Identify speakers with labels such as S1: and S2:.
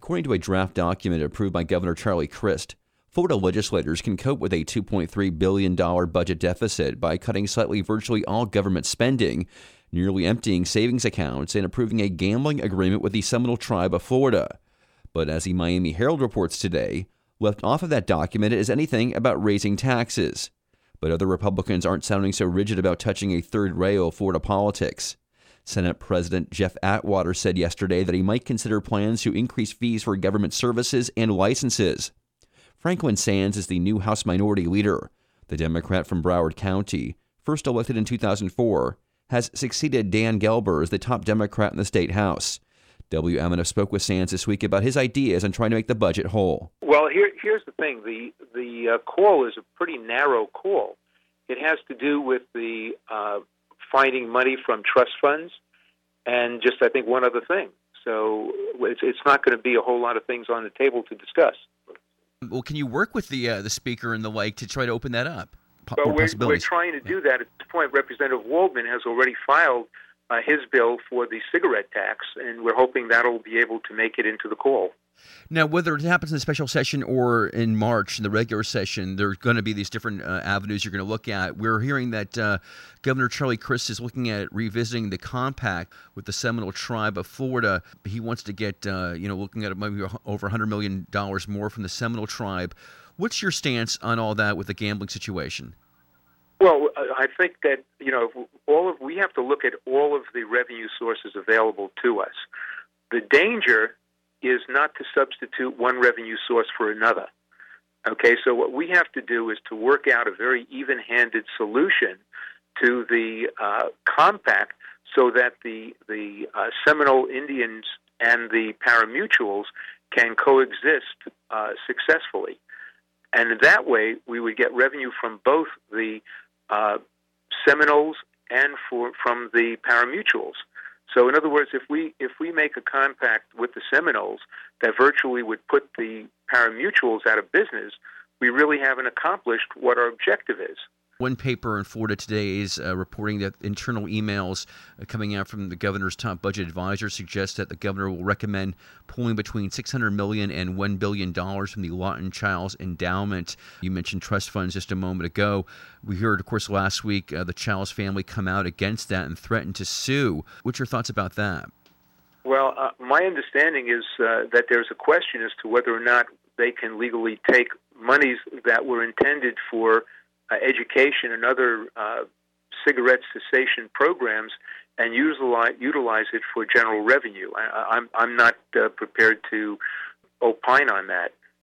S1: According to a draft document approved by Governor Charlie Crist, Florida legislators can cope with a $2.3 billion budget deficit by cutting slightly virtually all government spending, nearly emptying savings accounts, and approving a gambling agreement with the Seminole Tribe of Florida. But as the Miami Herald reports today, left off of that document is anything about raising taxes. But other Republicans aren't sounding so rigid about touching a third rail of Florida politics. Senate President Jeff Atwater said yesterday that he might consider plans to increase fees for government services and licenses. Franklin Sands is the new House Minority Leader. The Democrat from Broward County, first elected in 2004, has succeeded Dan Gelber as the top Democrat in the state House. WMNF spoke with Sands this week about his ideas on trying to make the budget whole.
S2: Well, here's the thing. The call is a pretty narrow call. It has to do with the finding money from trust funds and just, I think, one other thing. So it's not going to be a whole lot of things on the table to discuss.
S1: Well, can you work with the speaker and the like to try to open that up?
S2: Well, we're trying to do that. At this point, Representative Waldman has already filed his bill for the cigarette tax, and we're hoping that'll be able to make it into the call.
S1: Now, whether it happens in the special session or in March, in the regular session, there are going to be these different avenues you're going to look at. We're hearing that Governor Charlie Crist is looking at revisiting the compact with the Seminole Tribe of Florida. He wants to get, looking at maybe over $100 million more from the Seminole Tribe. What's your stance on all that with the gambling situation?
S2: Well, I think that, we have to look at all of the revenue sources available to us. The danger is not to substitute one revenue source for another. Okay, so what we have to do is to work out a very even-handed solution to the compact so that the Seminole Indians and the pari-mutuels can coexist successfully. And that way, we would get revenue from both the Seminoles and from the pari-mutuels. So, in other words, if we make a compact with the Seminoles that virtually would put the pari-mutuels out of business, we really haven't accomplished what our objective is.
S1: One paper in Florida today is reporting that internal emails coming out from the governor's top budget advisor suggest that the governor will recommend pulling between $600 million and $1 billion from the Lawton Childs Endowment. You mentioned trust funds just a moment ago. We heard, of course, last week the Childs family come out against that and threaten to sue. What's your thoughts about that?
S2: Well, my understanding is that there's a question as to whether or not they can legally take monies that were intended for education and other cigarette cessation programs and utilize it for general revenue. I'm not prepared to opine on that.